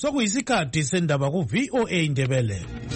Sokuyisikhathi sendaba ku VOA Indebele.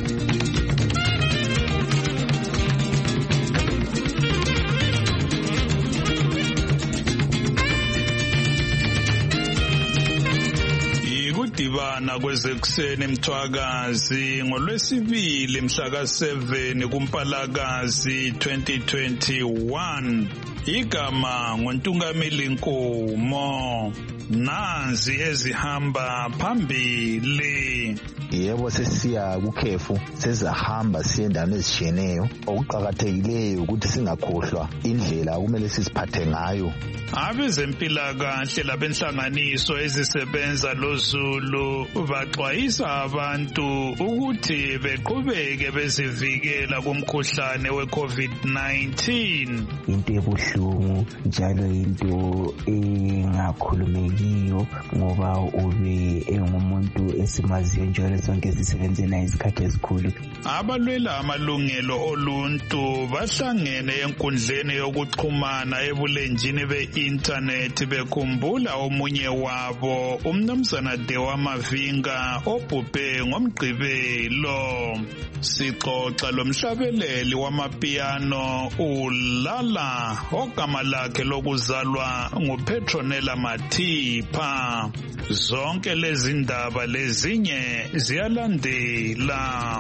Ikudibana kwezekuseni eMthwakazi ngoLwesibili mhla ka7 kuMpalakazi 2021. Igama nguNtungameli Nkomo. Nazi ezihamba phambili. Yebo sesiya kukhefu sezahamba siyendaweni ezishiyeneyo. Okuqhakathekileyo ukuthi singakhohlwa indlela kumele siziphathe ngayo. Abezempilakahle labenhlanganiso ezisebenza loZulu baxwayisa abantu ukuthi beqhubeke bezivikela kumkhuhlane weCovid-19. Into ebuhlungu njalo into engakhulumekiyo ngoba ube engumuntu esimaziyo njalo sonke sisebenzela izikhathi ezikhulu. Abalwela amalungelo oluntu bahlangene enkundleni yokuxhumana ebulenjini be-internet bekhumbula omunye wabo umnumzana Dewa Mavinga obhubhe ngomgqibelo. Sixoxa lomhlabeleli wamapiano uLala ogama lakhe lokuzalwa nguPetronella Matipha. Zonke lezi ndaba lezinye ziyalandela.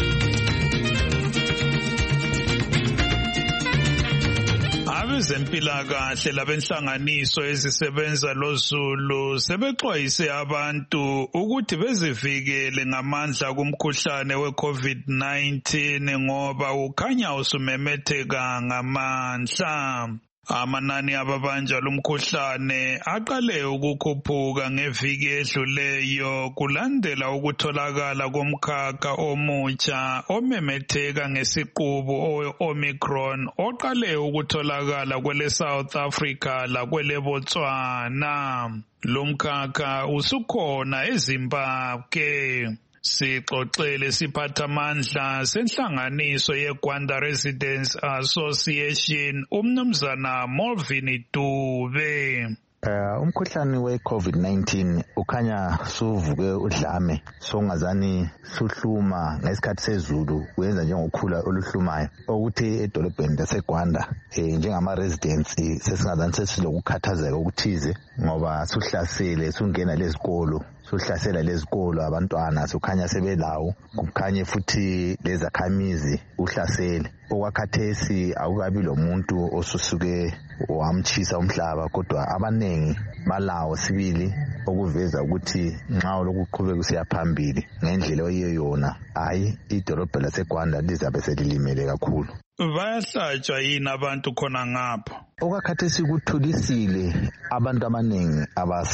Abezempilakahle labenhlanganiso ezisebenza loZulu sebexwayise abantu ukuthi bezivikele ngamandla kumkhuhlane weCovid-19 ngoba ukhanya usumemetheka ngamandla. Amanani ababanjwa lumkhuhlane aqale ukukhuphuka ngeviki edluleyo kulandela ukutholakala komkhakha omutsha omemetheka ngesiqubu o-Omicron oqale ukutholakala kwele South Africa lakwele Botswana. Lumkhakha usukhona eZimbabwe. Sixoxele siphathamandla senhlanganiso yeGwanda Residents Association umnumzana Molvin Dube. Umkhuhlane we-COVID-19 ukhanya suvuke udlame songazani suhluma ngesikhathi sezulu wenza njengokhula oluhlumayo okuthi edolobheni laseGwanda njengama residents sesingazani sesilokukhathazeka okuthize ngoba suhlasele sungena lezikolo suhlasela lezikolo abantwana sukhanya sebelawo kukhanye futhi lezakhamizi uhlasele okwakhathesi akukabi lomuntu osusuke wamchisa umhlaba kodwa abanengi balawo sibili okuveza ukuthi nxa lokuqhubeka kusiya phambili ngendlela oyiyona hayi idolobha laseGwanda lizabe selilimele kakhulu. Bayahlatshwa yini abantu khona ngapha? Okwakhathesi kuthulisile abantu abanengi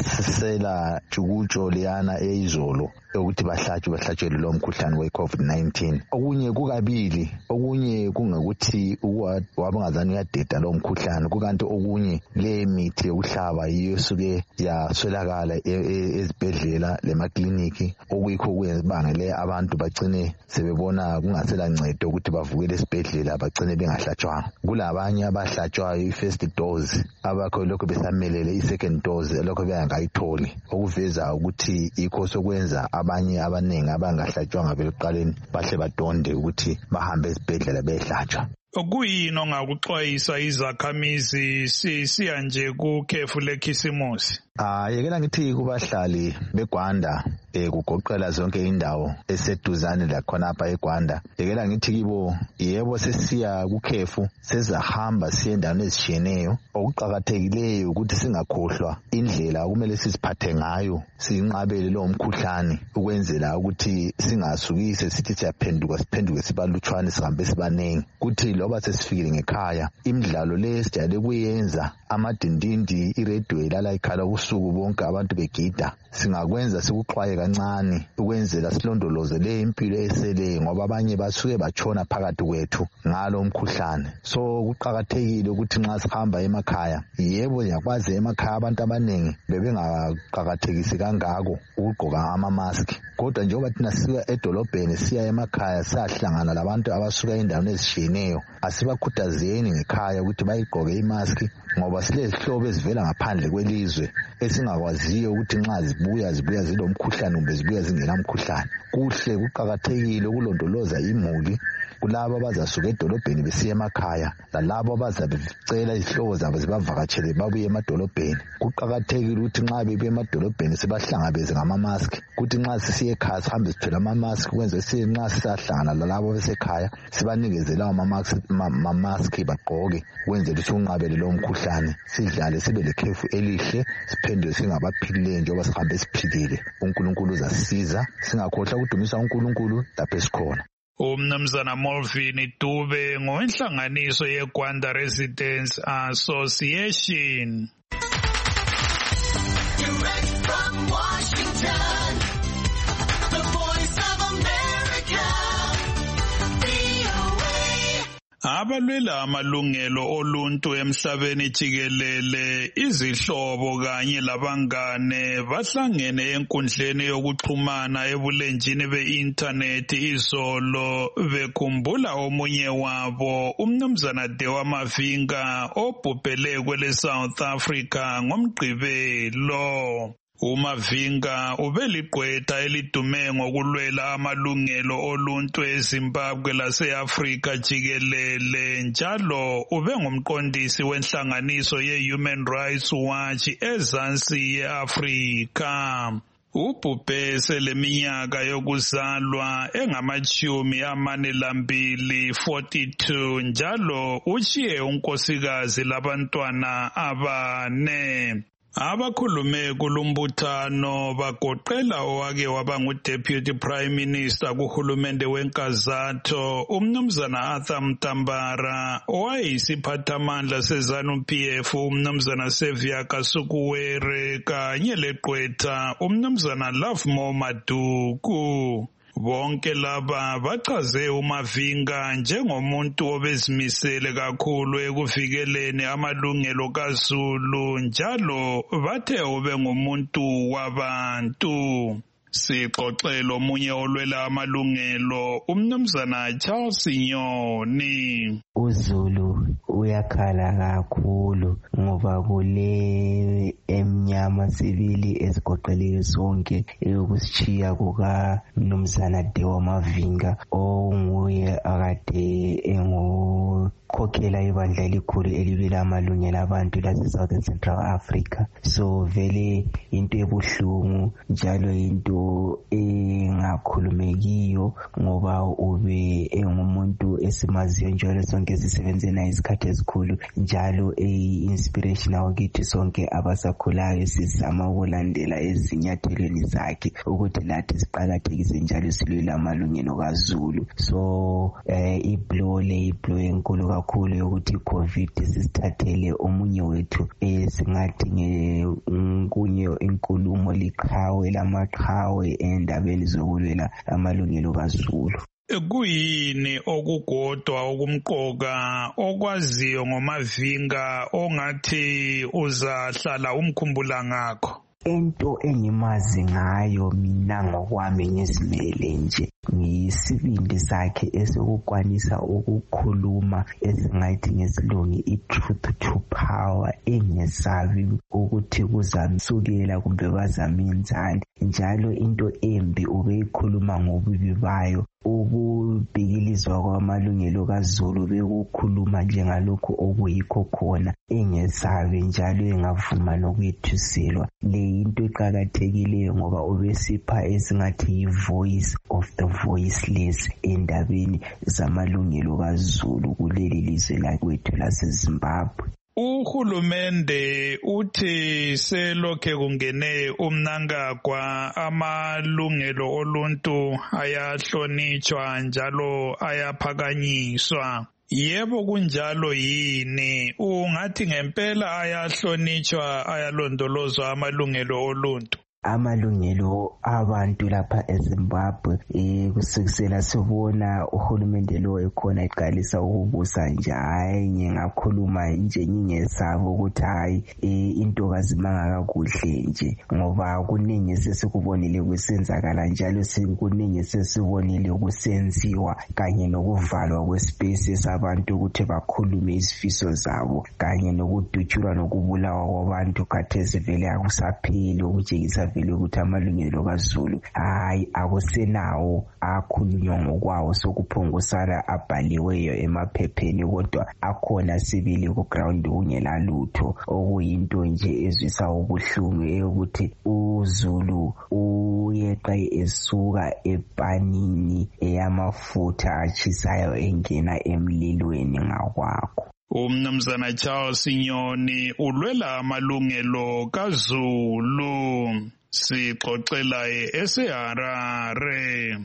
abasela jukutsho liyana eyizolo ukuthi bahlatshelwe lo mkhuhlane we-COVID-19. Okunye kukabili, okunye kungekuthi wabangazani uyadeda lo mkhuhlane kukanti okunye le mithi yokuhlaba yiyo suke yaswelakala ezibhedlela lemakliniki okuyikho kuyebangele abantu bagcine sebebona kungasela ncedo ukuthi bavukele esibhedlela bagcine bengahlatshwanga. Kulabanye abahlatshwayo i-first dose abakho lokho besamelele i-second dose lokho bengayitholi okuveza ukuthi yikho sokwenza abanye abanengi abangahlatshwanga bekuqaleni bahle badonde ukuthi bahambe esibhedlela behlatshwa. Kuyini ongakuxwayisa izakhamizi siya nje kukhefu lekhisimusi? Yekela ngithi kubahlali beGwanda kugoqela zonke indawo eseduzane lakhona apha eGwanda. Yekela ngithi kibo yebo sesiya kukhefu sezahamba siyendaweni ezishiyeneyo. Okuqhakathekileyo ukuthi singakhohlwa indlela kumele siziphathe ngayo sinqabele lo mkhuhlane ukwenzela ukuthi singasukise sithi siphenduke sibalutshwane sihambe sibanengi. Kuthi loba sesifikile ngekhaya imidlalo le sijayele kuyenza amadindindi iradio ilala ikhala usuku bonke abantu begida singakwenza sikuxwaye kancane ukwenzela silondoloze le impilo esele ngoba abanye basuke batshona phakathi kwethu ngalo mkhuhlane. So kuqhakathekile ukuthi nxa sihamba emakhaya yebo yakwazi emakhaya abantu abanengi bebengaqhakathekisi kangako ukugqoka ama-mask kodwa njengoba thina siya edolobheni siya emakhaya sahlangana labantu abasuka endaweni ezishiyeneyo asibakhuthazeni ngekhaya ukuthi bayigqoke imask ngoba silezihlobo ezivela ngaphandle kwelizwe esingakwaziyo ukuthi nxa zibuya zilomkhuhlane kumbe zibuya zingelamkhuhlane. Kuhle kuqakathekile ukulondoloza imuli kulabo abazasuka edolobheni besiya emakhaya lalabo abazabecela izihlobo zabo zibavakatshele babuye emadolobheni. Kuqakathekile ukuthi nxa bebuye emadolobheni sibahlangabeze ngama-mask, kuthi nxa sisiye ekhaya sihambe sithwele ama-mask ukwenzela nxa sisahlangana lalabo besekhaya sibanikeze lawo ma-mask bagqoke ukwenzela ukuthi unqabele lowo mkhuhlane. Sidlale sibe lekhefu elihle, siphenduke singabaphilileyo njengoba sihambe siphilile. uNkulunkulu uzasisiza, singakhohlwa ukudumisa uNkulunkulu lapho esikhona. Umnumzana Molvin Dube ngowenhlanganiso yeGwanda Residents Association. Direct from Washington, the Voice of America, VOA. Abalwela amalungelo oluntu emhlabeni jikelele, izihlobo kanye labangane bahlangene enkundleni yokuxhumana ebulenjini be-internet izolo bekhumbula omunye wabo, umnumzana Dewa Mavinga obhubhele kwele South Africa ngoMgqibelo. uMavinga ubeliqwetha elidume ngokulwela amalungelo oluntu eZimbabwe lase-Afrika jikelele, njalo ube ngumqondisi wenhlanganiso ye-Human Rights Watch ezansi ye-Afrika. Ubhubhe seleminyaka yokuzalwa engama-42, 42, njalo utshiye unkosikazi labantwana abane. Abakhulume kulumbuthano bagoqela owake waba ngu-Deputy Prime Minister kuhulumende wenkazatho, umnumzana Arthur Mtambara, owayeyisiphathamandla seZANU-PF umnumzana Sevia Kasukuwere, kanye leqwetha umnumzana Lovemore Maduku. Bonke laba bachaze uMavinga njengomuntu obezimisele kakhulu ekuvikeleni amalungelo kaZulu, njalo bathe ube ngumuntu wabantu. Sixoxela omunye olwela amalungelo, umnumzana Charles Nyoni. uZulu uyakhala kakhulu ngoba kule emnyama sibili ezigoqeleke sonke eyokusitshiya kukamnumzana Dewa Mavinga onguye akade engokhokhela ibandla elikhulu elibela amalungelo abantu lase-Southern Central Africa. So vele into ebuhlungu njalo into engakhulumekiyo ngoba ube engumuntu esimaziyo njalo sonke sisebenze naye isikhathi esikhulu, njalo inspirational kithi sonke abasakhulayo sizama ukulandela ezinyathelweni zakhe ukuthi lathi siqakathekise njalo silwela amalungelo kaZulu. So iblow enkulu kakhulu yokuthi i-COVID sisithathele omunye wethu singathi ngekunye inkulumo liqhawe lamaqhawe endabeni zokulwela amalungelo kaZulu. Kuyini okukodwa okumqoka okwaziyo ngoMavinga ongathi uzahlala umkhumbula ngakho? Into engimazi ngayo mina ngokwami ngizimele nje ngisibindi sakhe esokukwanisa ukukhuluma esingathi ngesilungu i-truth to power, engesabi ukuthi kuzamsukela kumbe bazamenzani, njalo into embi ubeyikhuluma ngobubi bayo. Ukubhikilizwa kwamalungelo kaZulu bekukhuluma njengalokhu okuyikho khona, engesabi njalo engavuma nokwethuselwa. Le into eqakathekileyo ngoba ubesipha esingathi yi-voice of the voiceless endabeni zamalungelo kaZulu kuleli lizwe lakwethu laseZimbabwe. Uhulumende uthi selokhe kungene umnankagwa amalungelo oluntu ayahlonitshwa njalo ayaphakanyiswa. Yebo kunjalo yini? Ungathi ngempela ayahlonitshwa, ayalondolozwa amalungelo oluntu? Amalungelo abantu lapha eZimbabwe kusukisela sibona uhulumende lo ekhona eqalisa ukubusa nje, hayi ngingakhuluma nje ngingesaba ukuthi hayi into kazimanga kakuhle nje, ngoba kuningi sesikubonile kusenzakala njalo kuningi sesibonile kusenziwa, kanye nokuvalwa kwespace sabantu ukuthi bakhulume izifiso zabo, kanye nokudutshulwa nokubulawa kwabantu khathesi vele akusapheli, ukutshengisa vele ukuthi amalungelo kaZulu hayi akusenawo akhulunywa ngokwawo sokuphongusana abhaliweyo emaphepheni kodwa akhona sibili ku ground kungela lutho okuyinto nje ezwisa ubuhlungu eyokuthi uZulu uyeqa esuka epanini eyamafutha achisayo engena emlilweni ngakwakho. Umnumzana Charles Nyoni ulwela amalungelo kaZulu sixoxela eSeharare.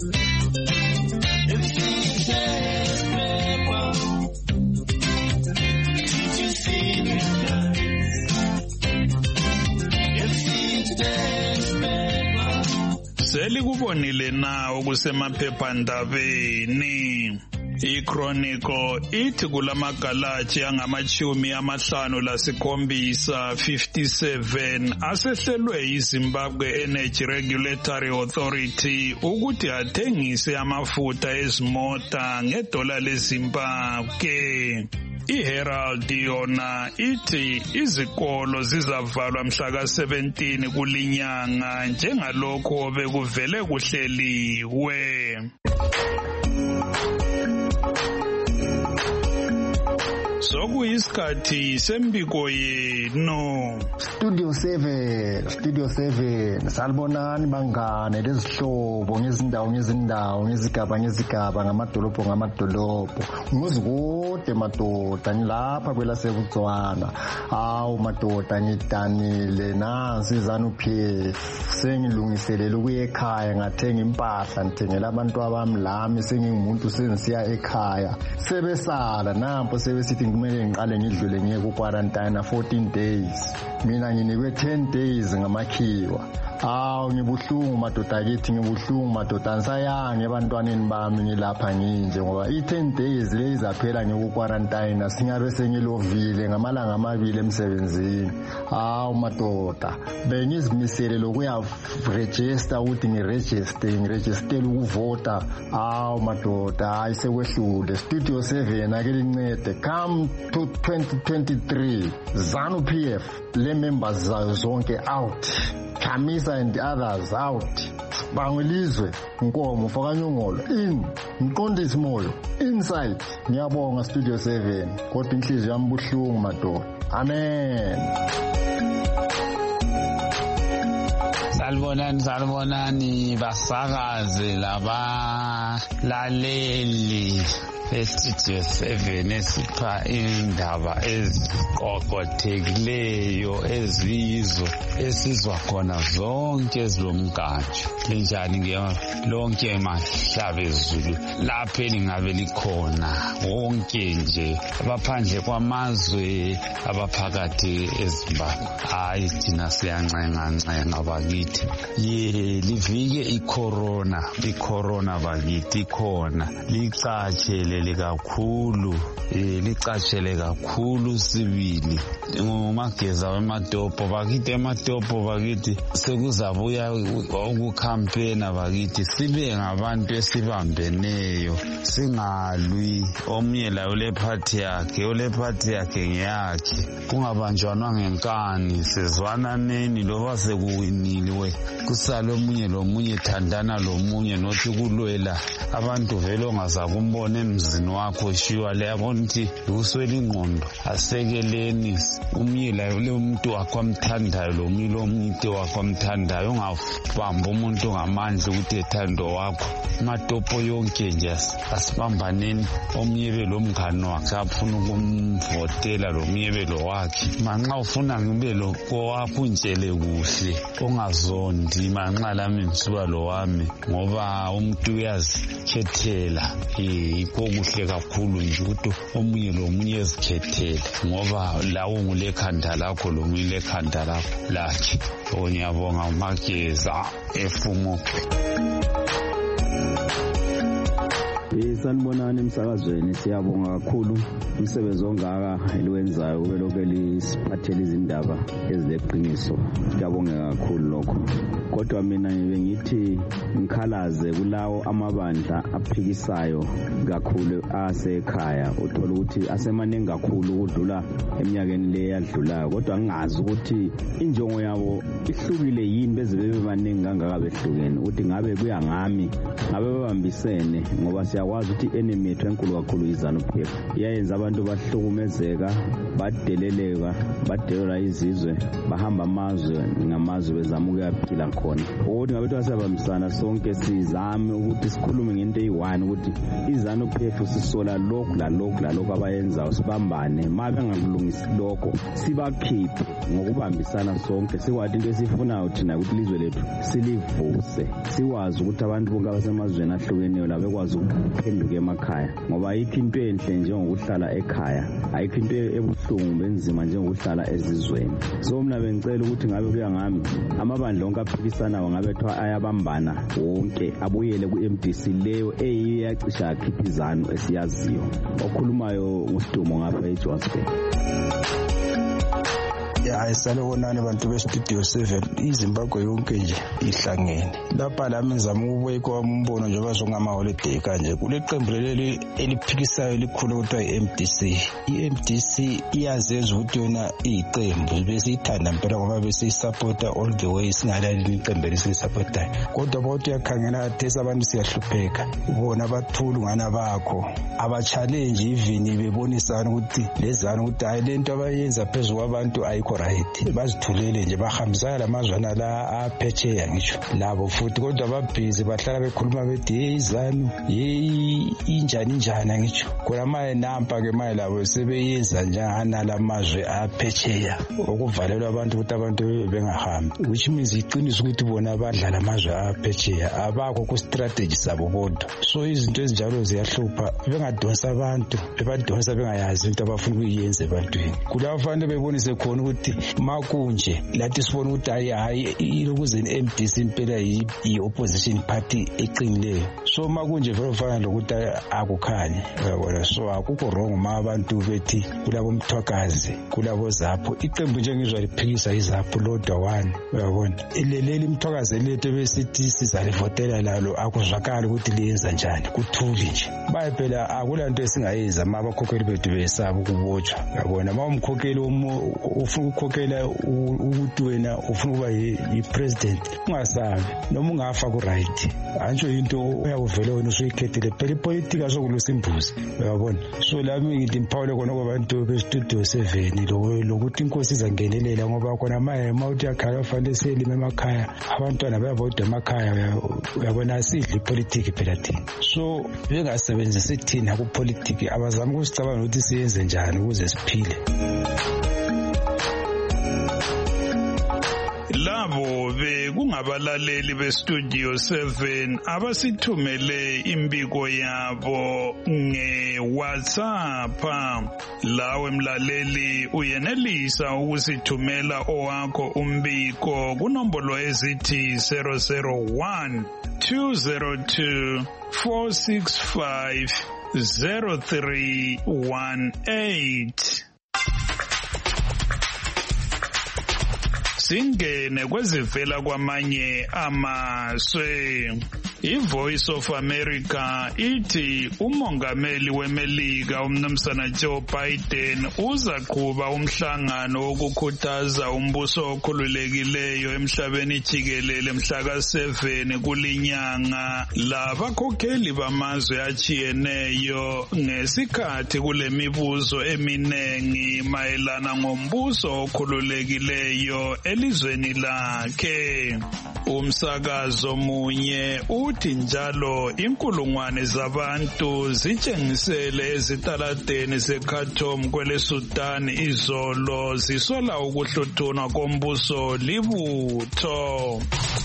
Selikubonile na okusemaphephandabeni. I-Chronicle ithi kulamagalaji angama-57 asehlelwe yiZimbabwe Energy Regulatory Authority ukuthi athengise amafutha ezimota ngedola leZimbabwe. I-Herald yona ithi izikolo zizavalwa mhla ka-17 kulinyanga njengalokho bekuvele kuhleliwe. Sokuyisikhathi sembiko yenu. Studio 7 salibonani bangane lezihlobo ngezindawo ngezigaba ngamadolobho ngizikude madoda ngilapha kwelasebutswana awu madoda ngidanile nansi ZANU-PF sengilungiselele ukuya ekhaya ngathenga impahla ngithengela abantu abami lami sengingumuntu sengisiya ekhaya sebesala nampo sebesithi kumele ngiqale ngidlule ngiye ku quarantine 14 days mina nginikwe 10 days ngamakhiwa. Awu ngibuhlungu madoda kithi ngibuhlungu madoda angisayange ebantwaneni bami ngilapha nginje ngoba i10 days leyizaphela ngiku quarantine singabe sengilovile ngamalanga amabili emsebenzini. Awu madoda bengizimisele lokuya register ukuthi ngiregister ukuvota. Awu madoda hayi sekwehlule. Studio 7 ake lincede come to 2023 ZANU-PF le members zayo zonke out. Chamisa and the others out. Bangilizwe Nkomo Fakanyongolo in Mqondisi Moyo inside. Ngiyabonga Studio 7 kodwa inhliziyo yami buhlungu madoda. Amen. Salibonani basakazi laba laleli Studio 7 esipha indaba eziqoqothekileyo eziyizo esizwa khona zonke ezilomganje. Linjani ke lonke mahlabe Zulu lapha elingabe likhona wonke nje abaphandle kwamazwe abaphakathi eZimbabwe. Hayi thina siyancenga bakithi livike icorona bakithi khona licatshele licatshele kakhulu sibili ngumageza wematopo bakithi sekuzabuya ukukhampena bakithi sibe ngabantu esibambeneyo singalwi omnye layo lephathi yakhe ngeyakhe kungabanjwanwa ngenkani sezwananeni loba sekuwiniliwe kusale omunye lomunye thandana lomunye nothi kulwela abantu vele ongazakumbona emzini wakho shiwa le yabona ukuthi uswela ingqondo asekeleni umyela le umuntu wakho amthandayo lo myilo umuntu wakho amthandayo ungabamba umuntu ngamandla ukuthi ethando wakho matopo yonke nje asibambaneni omnye belo mngane wakhe afuna ukumvotela lo mnye belo wakhe manxa ufuna ngibe lo wakho unjele kuhle ongazondi manxa lami ngisuka lo wami ngoba umuntu uyazikhethela kuhle kakhulu nje ukuthi omunye lomunye ezikhethele ngoba lawo ngulekhanda lakho lomunye lekhanda lakhe. Ngiyabonga uMageza efumo. Sanibonani emsakazweni siyabonga kakhulu umsebenzi ongaka eliwenzayo kube lokho elisiphathela izindaba ezileqiniso. Siyabonga kakhulu lokho. Kodwa mina ngithi ngikhalaze kulawo amabandla aphikisayo kakhulu asekhaya uthola ukuthi asemaningi kakhulu ukudlula eminyakeni le yadlulayo kodwa ngingazi ukuthi injongo yabo ihlukile yini beze bebe baningi kangaka behlukene ukuthi ngabe kuya ngami ngabe babambisene ngoba siyakwazi ukuthi enemy yethu enkulu kakhulu iZANU-PF iyayenza abantu bahlukumezeka badeleleka badelelwa izizwe bahamba amazwe ngamazwe bezama ukuyaphila khona ukuthi ngabe twasabambisana sonke sizame ukuthi sikhulume ngento eyi-1 ukuthi iZANU-PF sisola lokhu lalokhu abayenzayo sibambane ma bengakulungisi lokho sibakhiphe ngokubambisana sonke sikwathi into esifunayo thina ukuthi ilizwe lethu silivuse sikwazi ukuthi abantu bonke abasemazweni ahlukeneyo la bekwazi ukuphenduka emakhaya ngoba ayikho into enhle njengokuhlala ekhaya ayikho into ebuhlungu benzima njengokuhlala ezizweni so mina bengicela ukuthi ngabe kuya ngami amabandla onke aphikisanayo ngabe kuthiwa ayabambana wonke abuyele ku-MDC leyo eyiyo yacisha yakhipha iZANU esiyaziyo okhulumayo nguSidumo ngapha eJohannesburg. Ayisale bantu bestudio 7 iZimbabwe yonke nje ihlangene lapha lami ngizama ukubeka umbono njengoba zongama holiday kanje kule qembu leli eliphikisayo elikhulu kuthiwa iMDC iMDC iyazenza ukuthi yona iqembu bese ithanda impela ngoba bese isupporta all the way singalali iqembu lesisupportayo kodwa bathi yakhangela athesa abantu siyahlupheka ubona abathulu ngana bakho aba-challenge even bebonisana ukuthi lezana ukuthi hayi lento abayenza phezulu kwabantu ayikho right bazithulele nje bahambisana lamazwana la aphetsheya ngisho labo futhi kodwa ababhizi bahlala bekhuluma bethi hey iZANU hey injani ngisho khona manje nampa-ke manje labo sebeyenza njengana lamazwe aphetsheya okuvalelwa abantu ukuthi abantu bengahambi which means iqiniso ukuthi bona badlala amazwe aphetsheya abakho ku-strategy sabo bodwa so izinto ezinjalo ziyahlupha bengadonsa abantu bebadonsa bengayazi into abafuna ukuyenza ebantwini kulabo fanele bebonise khona ukuthi makunje lathi sibona ukuthi hayi ilokuze iMDC impela yi-opposition party eqinileyo so makunje vele ufana lokuthi akukhanye uyabona so akukho wrong ma abantu bethi kulabo mthwakazi kulabo ZAPU iqembu nje ngizwa liphikisa iZAPU lodwa 1 uyabona leli mthwakazi lethu besithi sizalivotela lalo akuzwakali ukuthi liyenza njani kuthuli nje baye phela akulanto esingayenza ma abakhokheli bethu besaba ukubotshwa uyabona ma umkhokheli ufuna ukukhokhela ukuthi wena ufuna ukuba yi-president ungasabi noma ungafa ku-right antsho into uyakuvele wena usuyikhethile phela ipolitiki asokulusa imbuzi uyabona so lami ngithi mphawule khona kwabantu bestudio 7 lokuthi inkosi izangenelela ngoba khona ma uthi yakhala fanele selime emakhaya abantwana bayavota emakhaya uyabona asidli ipolitiki phela thina so bengasebenzisi thina kupolitiki abazama ukusicabanga ukuthi siyenze njani ukuze siphile. Labo bekungabalaleli bestudio 7 abasithumele imbiko yabo ngeWhatsApp. Lawe mlaleli uyenelisa ukusithumela owakho umbiko kunombolo ezithi 001 202 465 0318. Singene kwezivela kwamanye amazwe. iVoice of America ithi umongameli weMelika umnumzana Joe Biden uzaqhuba umhlangano wokukhuthaza umbuso okhululekileyo emhlabeni jikelele mhla ka-7 kulinyanga labakhokheli bamazwe achiyeneyo ngesikhathi kule mibuzo eminengi mayelana ngombuso okhululekileyo elizweni lakhe. Umsakazo munye uthi njalo inkulungwane zabantu zitshengisele ezitaladeni zeKhartoum kweleSudan izolo zisola ukuhluthunwa kombuso libutho.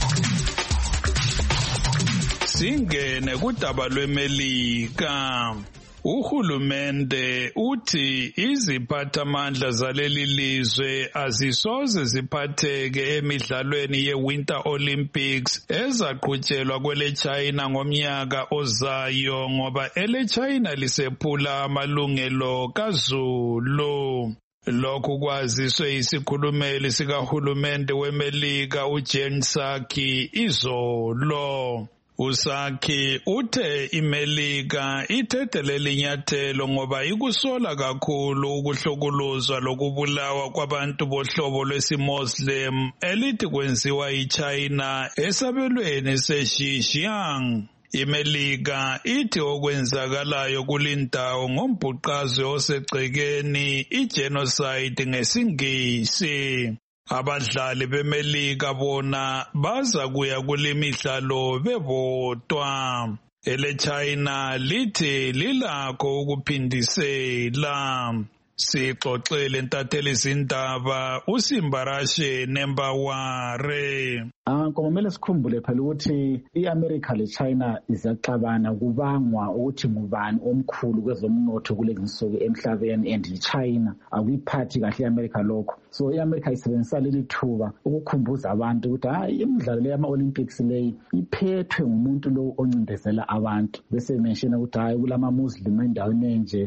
Singene kudaba lweMelika. Uhulumende uthi iziphathamandla zaleli lizwe azisoze ziphatheke emidlalweni ye-Winter Olympics ezaqhutshelwa kwele China ngomnyaka ozayo ngoba ele China lisephula amalungelo kaZulu. Lokhu kwaziswe isikhulumeli sikahulumende weMelika uJen Psaki izolo. Usakhi uthe iMelika ithethe lelinyathelo ngoba ikusola kakhulu ukuhlukuluzwa lokubulawa kwabantu bohlobo lwesiMuslim elithi kwenziwa iChina esabelweni seXinjiang. iMelika ithi okwenzakalayo kulindawo ngombhuqazwe osegcekeni igenocide ngesingisi. Abadlali beMelika bona baza kuya kule midlalo bebodwa. EleChina lithi lilakho ukuphindisela. Sixoxele entatheli izindaba uSimbarashe Nembaware. Kumele sikhumbule phela ukuthi iAmerica leChina izaxabana kubangwa ukuthi ngubani omkhulu kwezomnotho kulezi nsuku emhlabeni, and iChina akuyiphathi kahle iAmerica lokho. So iAmerica isebenzisa leli thuba ukukhumbuza abantu ukuthi hayi imidlalo yama-Olympics leyi iphethwe ngumuntu lo oncindezela abantu. Bese mention ukuthi hayi kulama Muslim endaweni enje,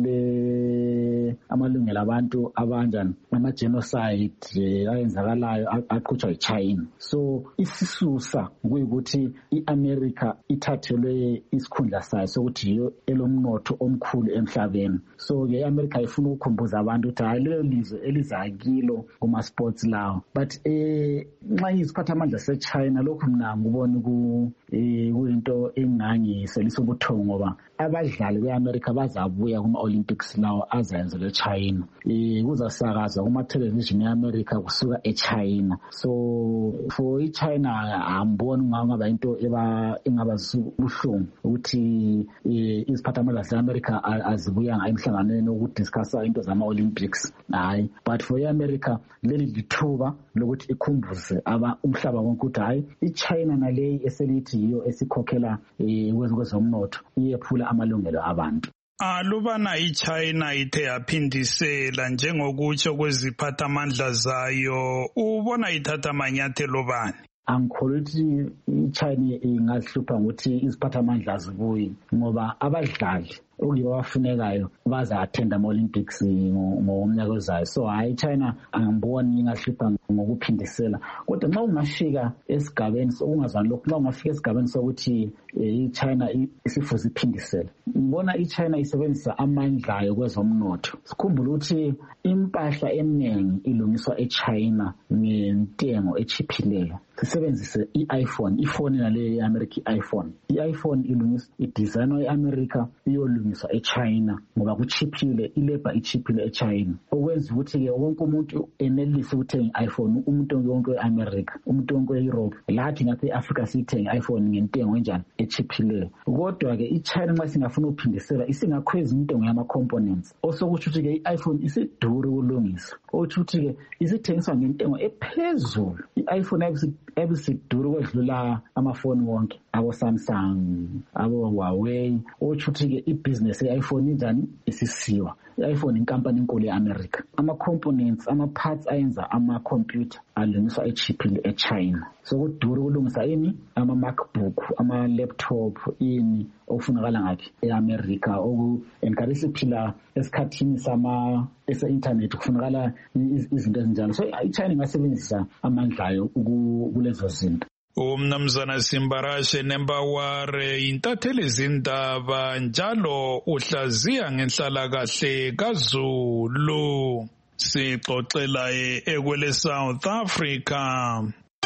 kule amalungelo abantu abanjani, ama-genocide ayenzakalayo aqhutshwa iChina. So isisusa kuyikuthi iAmerica ithathelwe isikhundla sayo sokuthi yiyo elomnotho omkhulu emhlabeni. So ke iAmerica ifuna ukukhumbuza abantu ukuthi hayi lelo lizwe elizakilo kuma sports lawo. But nxa iziphatha amandla seChina lokho mina ngibona kuyinto engangiselisa ubuthongo ngoba abadlali beAmerica bazabuya kuma-Olympics lawo azayenzelwe eChina. Kuzasakazwa kuma-television eAmerica kusuka eChina. So for iChina amboni ngaba into engaba buhlungu ukuthi iziphathamandla ze-America azibuyanga emhlanganweni ukudiscussa into zama-Olympics. Hayi, but for iAmerica leli lithuba lokuthi ikhumbuze umhlaba wonke ukuthi hayi iChina naleyi eselithi yiyo esikhokhela kwezomnotho iyephula amalungelo abantu. Alubana iChina ithe yaphindisela njengokutsho kweziphathamandla zayo, ubona ithatha amanyathelo bani? Angikholwa ukuthi iChina ingazihlupha ngokuthi iziphathamandla azibuyi ngoba abadlali okuyibo abafunekayo baza attend ama-Olympics ngomnyaka ozayo. So hayi iChina angiboni ingahlupha ngokuphindisela. Kodwa nxa ungafika esigabeni ungazwani lokho, nxa ungafika esigabeni sokuthi iChina isifuze iphindisela, ngibona iChina isebenzisa amandla ayo kwezomnotho. Sikhumbule ukuthi impahla eminingi ilungiswa eChina ngentengo echiphileyo. Sisebenzise i-iPhone, ifoni naleyo ye-America i-iPhone. I-iPhone idesignwa e-America iyolungiswa eChina ngoba kuchiphile, ilabor ichiphile eChina. Okwenza ukuthi-ke wonke umuntu enelise ukuthenga i-iPhone, umuntu wonke we-America, umuntu wonke we-Europe. Lathi ngapha e-Africa siyithenga i-iPhone ngentengo enjani echiphileyo. Kodwa-ke iChina nxa singafuna ukuphindisela isingakhweza intengo yama-components. Osokutsho ukuthi-ke i-iPhone isiduru ukulungisa. Okusho ukuthi-ke isithengiswa ngentengo ephezulu. I-iPhone ebisiduru kwedlula amafoni wonke, abo-Samsung, abo-Huawei. Okusho ukuthi-ke ibhizinesi ye-iPhone injani isisiwa. I-iPhone inkampani enkulu ye-America. Ama-components, ama-parts ayenza ama-computer alungiswa echiphile eChina. So kuduru ukulungisa ini ama-MacBook, ama-laptop, ini okufunakala ngaphi e-America. Enkarisi phila esikhathini ese-internet kufunakala izinto ezinjalo. So iChina ingasebenzisa amandla ayo kulezo zinto. Umnumzana Simbarashe Nembaware intatheli izindaba njalo uhlaziya ngenhlalakahle kaZulu. Sixoxela ekwele South Africa.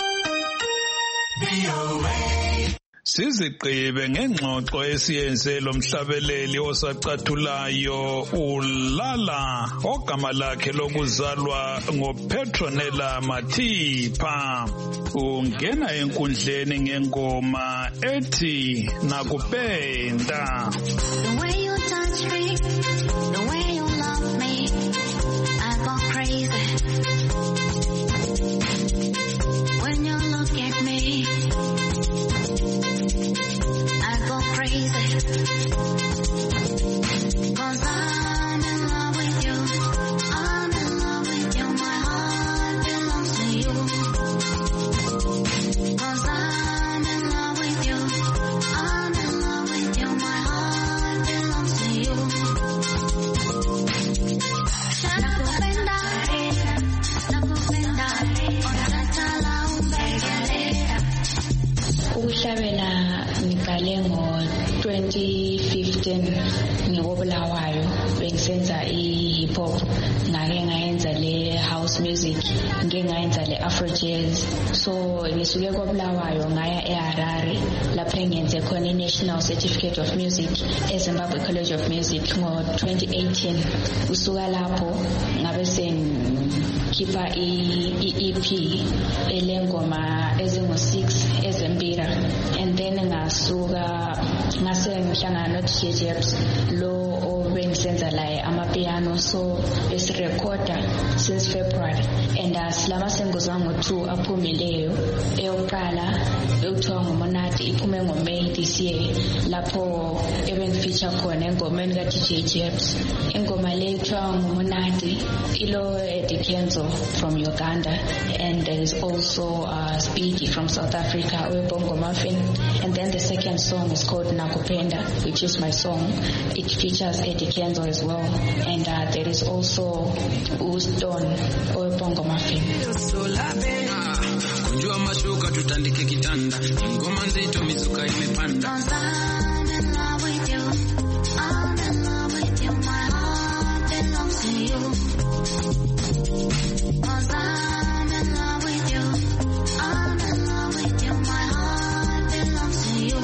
Siziqibe ngengxoxo esiyenze lo mhlabeleli osacathulayo uLala ogama lakhe lokuzalwa ngoPetronella Mathipha. Ungena enkundleni ngengoma ethi Nakupenda. The way you touch me, the way you love me, I go crazy. When you look at me, I go crazy. 'Cause I'm in love with you. I'm in love with you. My heart belongs to you. 'Cause I'm in love with you. I'm in love with you. My heart belongs to you. Nakupenda, nakupenda, unatala umbegele. Ukuhlabela 2010 ngikobulawayo bengisenza i-hip hop, ngake ngayenza le house music, ngeke ngayenza le afro jazz. So ngisuke kobulawayo ngaya eHarare lapho engenze khona i-National Certificate of Music eZimbabwe College of Music ngo-2018. Usuka lapho ngabe sengikhipha i-EP elengoma ezingu-6 ezempira, and then ngasuka ngase ngihlangana no-DJ Jebs lo obengisenza la amapiano. So besirekhoda since February, and silama sengozwa ngo-2 aphumileyo. Eyokuqala ekuthiwa ngumonati iphume ngo-May this year, lapho ebengifeature khona engomeni ka-DJ Jebs. Ingoma le ekuthiwa ngumonati ilo Eddie Kenzo from Uganda, and there is also Speedy from South Africa, Bongo Muffin. And then the second song is called Nakupenda, which is my song. It features Eddie Kenzo as well, and there is also Uston Bongo Muffin. Kunjua mashuka tutandike kitanda, ngoma nzito mizuka imepanda. I'm in love with you, I'm in love with you, my heart belongs to you. 'Cause I'm in love with you, I'm in love with you, my heart belongs to you.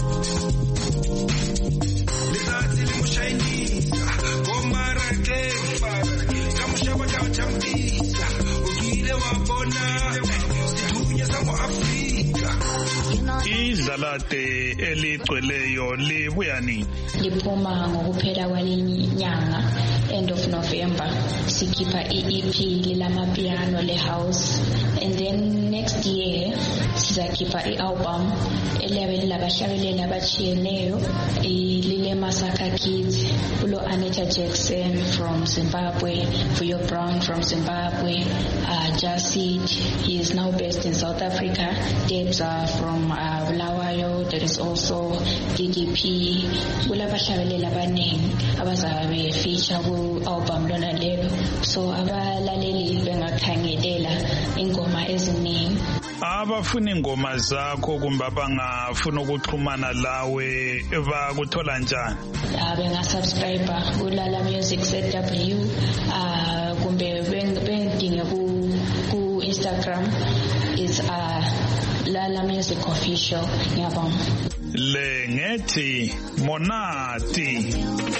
Lizati limushainisa, goma rake, kamushaba chambisa, ugile wabona, situnya samo Afrika. Idlalate eligcweleyo libuya nini? Liphuma ngokuphela kwalenyanga, end of November. Sikhipha i-EP lilamapiano le-house, and then next year sizakhipha i-album eliyabe lilabahlabeleli abatshiyeneyo, lile Masaka Kids, ulo Anita Jackson from Zimbabwe, Vuyo Brown from Zimbabwe, Jasid, he is now based in South Africa, Debs are from Bulawayo, there is also DDP, kulabahlabeleli abaningi abazabe feature ku-album lona lelo. So abalaleli bengakhangelela ingoma eziningi. Abafuna ingoma zakho kumbe abangafuna ukuxhumana lawe bakuthola njani? Bengasubscribe kuLala Music ZW, kumbe bengidinge ku Instagram is Lala Music Official. Ngiyabonga. Le ngethi Monati.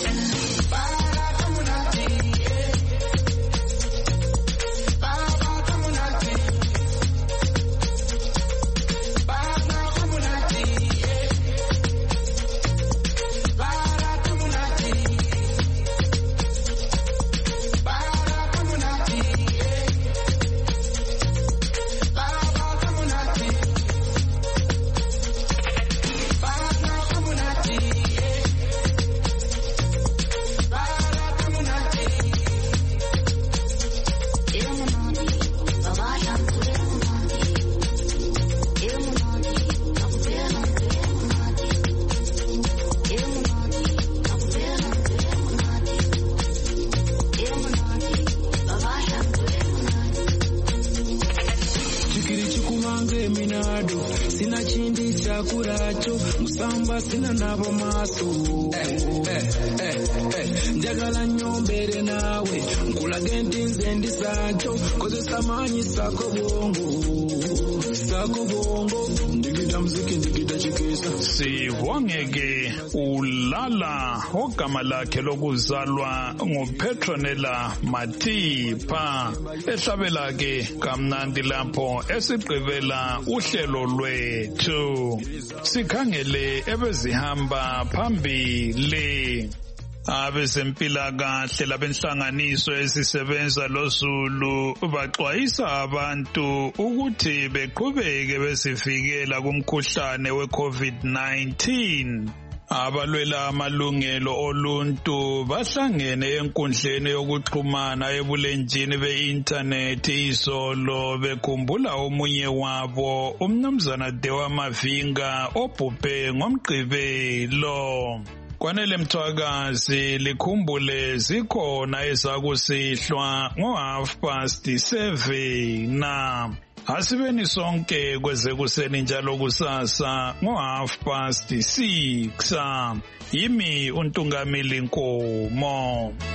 Sina chindi chakuracho musamba sina nabo maso njagala nyombere nawe nkulage ntinze ndi sacho kozesa maanyi sako bongo ndigida mziki ndigida chikisa. Sibongeke uLala ogama lakhe lokuzalwa nguPetronella Matipa, ehlabela ke kamnandi lapho esigqibela uhlelo lwethu. Sikhangele ebezihamba phambili. Abezempilakahle labenhlanganiso ezisebenza loZulu baxwayisa abantu ukuthi beqhubeke besivikela kumkhuhlane we-COVID-19. Abalwela amalungelo oluntu bahlangene enkundleni yokuxhumana ebulenjini be-internet izolo bekhumbula omunye wabo, umnumzana Dewa Mavinga obhubhe ngoMgqibelo. Kwanele Mthwakazi likhumbule zikhona ezakusihlwa ngo-7:30. Asibeni sonke kweze kuseni njalo kusasa ngo6:30. Yimi uNtungamili Nkomo.